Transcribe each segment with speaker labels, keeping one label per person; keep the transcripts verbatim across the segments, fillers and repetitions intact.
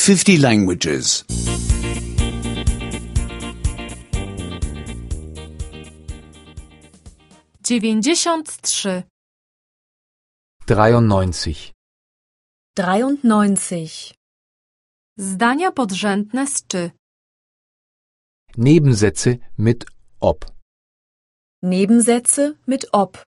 Speaker 1: fifty languages.
Speaker 2: dziewięćdziesiąt trzy.
Speaker 3: dreiundneunzig.
Speaker 4: dreiundneunzig.
Speaker 2: Zdania podrzędne z czy.
Speaker 3: Nebensätze mit ob.
Speaker 4: Nebensätze mit ob.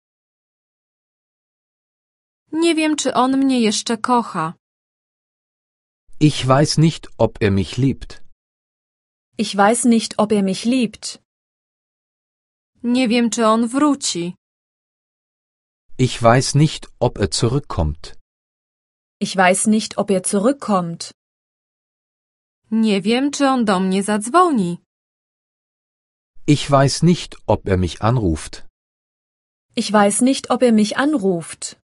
Speaker 2: Nie wiem, czy on mnie jeszcze kocha.
Speaker 3: Ich weiß nicht, ob er mich liebt.
Speaker 4: Ich weiß nicht, ob er mich liebt.
Speaker 2: Nie wiem, czy on wróci.
Speaker 3: Ich weiß nicht, ob er zurückkommt.
Speaker 4: Ich weiß nicht, ob er zurückkommt.
Speaker 2: Nie wiem, czy on do mnie zadzwoni.
Speaker 3: Ich weiß nicht, ob er mich anruft.
Speaker 4: Ich weiß nicht, ob er mich anruft.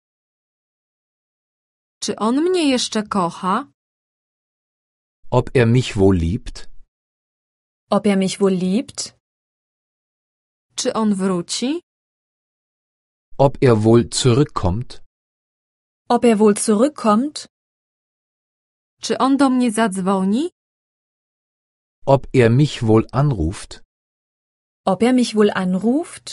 Speaker 2: Czy on mnie jeszcze kocha?
Speaker 3: Ob er mich wohl liebt?
Speaker 4: Ob er mich wohl liebt?
Speaker 2: Czy on wróci?
Speaker 3: Ob er wohl zurückkommt?
Speaker 4: Ob er wohl zurückkommt?
Speaker 2: Czy on do mnie zadzwoni?
Speaker 3: Ob er mich wohl anruft?
Speaker 4: Ob er mich wohl anruft?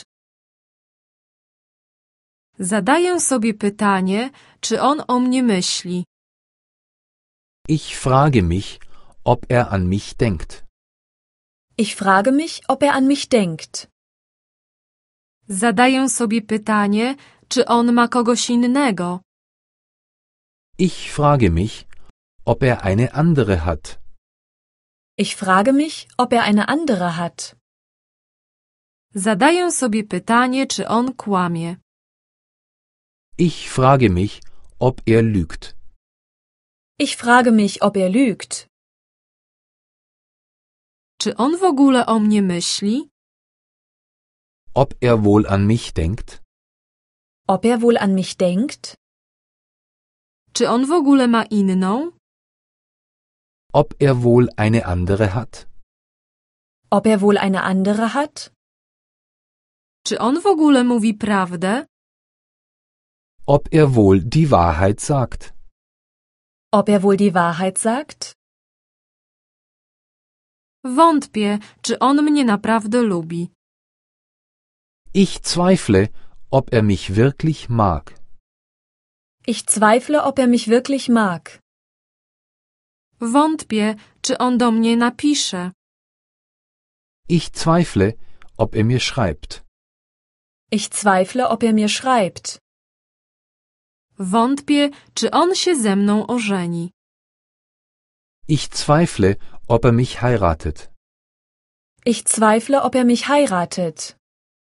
Speaker 2: Zadaję sobie pytanie, czy on o mnie myśli.
Speaker 3: Ich frage mich, ob er an mich denkt.
Speaker 4: Ich frage mich, ob er an mich denkt.
Speaker 2: Zadaję sobie pytanie, czy on ma kogoś innego.
Speaker 3: Ich frage mich, ob er eine andere hat.
Speaker 4: Ich frage mich, ob er eine andere hat.
Speaker 2: Zadaję sobie pytanie, czy on kłamie.
Speaker 3: Ich frage mich, ob er lügt.
Speaker 4: Ich frage mich, ob er lügt.
Speaker 2: Czy on w ogóle o mnie myśli?
Speaker 3: Ob er wohl an mich denkt?
Speaker 4: Ob er wohl an mich denkt?
Speaker 2: Czy on w ogóle ma inną?
Speaker 3: Ob er wohl eine andere hat?
Speaker 4: Ob er wohl eine andere hat?
Speaker 2: Czy on w ogóle mówi prawdę?
Speaker 3: Ob er wohl die Wahrheit sagt?
Speaker 4: Ob er wohl die Wahrheit sagt?
Speaker 2: Wątpię, czy on mnie naprawdę lubi.
Speaker 3: Ich zweifle, ob er mich wirklich mag.
Speaker 4: Ich zweifle, ob er mich wirklich mag.
Speaker 2: Wątpię, czy on do mnie napisze.
Speaker 3: Ich zweifle, ob er mir schreibt.
Speaker 4: Ich zweifle, ob er mir schreibt.
Speaker 2: Wątpię, czy on się ze mną ożeni.
Speaker 3: Ich zweifle, ob er mich heiratet.
Speaker 4: Ich zweifle, ob er mich heiratet.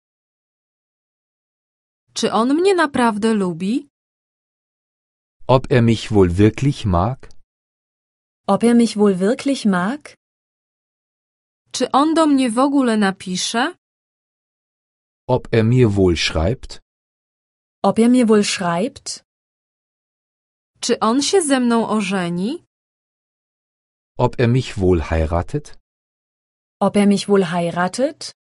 Speaker 2: Czy on mnie naprawdę lubi?
Speaker 3: Ob er mich wohl wirklich mag?
Speaker 4: Ob er mich wohl wirklich mag?
Speaker 2: Czy on do mnie w ogóle napisze?
Speaker 3: Ob er mir wohl schreibt?
Speaker 4: Ob er mir wohl schreibt?
Speaker 2: Czy on się ze mną ożeni?
Speaker 3: Ob er mich wohl heiratet?
Speaker 4: Ob er mich wohl heiratet?